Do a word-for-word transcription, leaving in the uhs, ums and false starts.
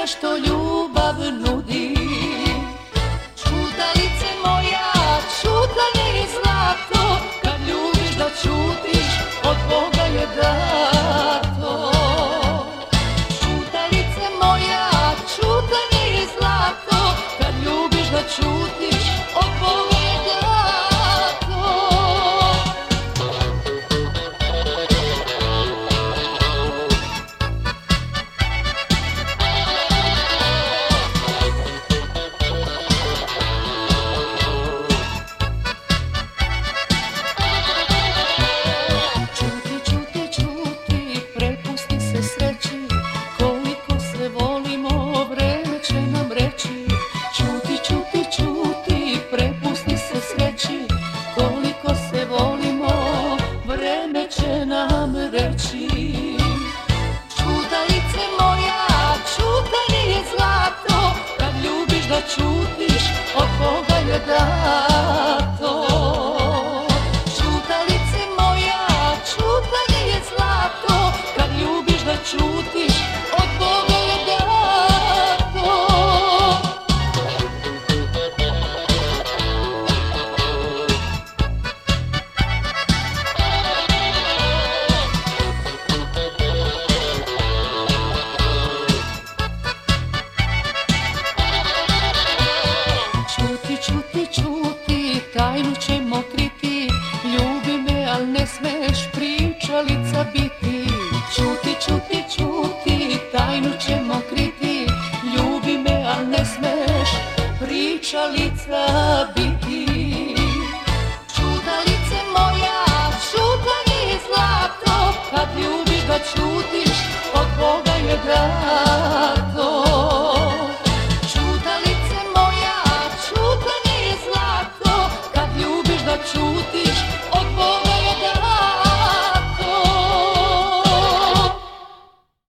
svega što ljubav nudi. Ćutalice moja, ćutanje je zlato, kad ljubiš da ćutiš, od Boga je dato. Ćutalice moja, ćutanje je zlato, kad ljubiš da ćutiš, od Boga je dato. Ćutalice moja, ćutanje je zlato, kad ljubiš da ćutiš, od Boga je dato. Ćutalice moja, ćutanje je zlato, kad ljubiš da ćutiš, od Boga je dato. Ćuti, ćuti, tajnu ćemo kriti, ljubi me, al ne smeš pričalica biti. Ćuti, ćuti, ćuti, tajnu ćemo kriti, ljubi me, al ne smeš pričalica biti.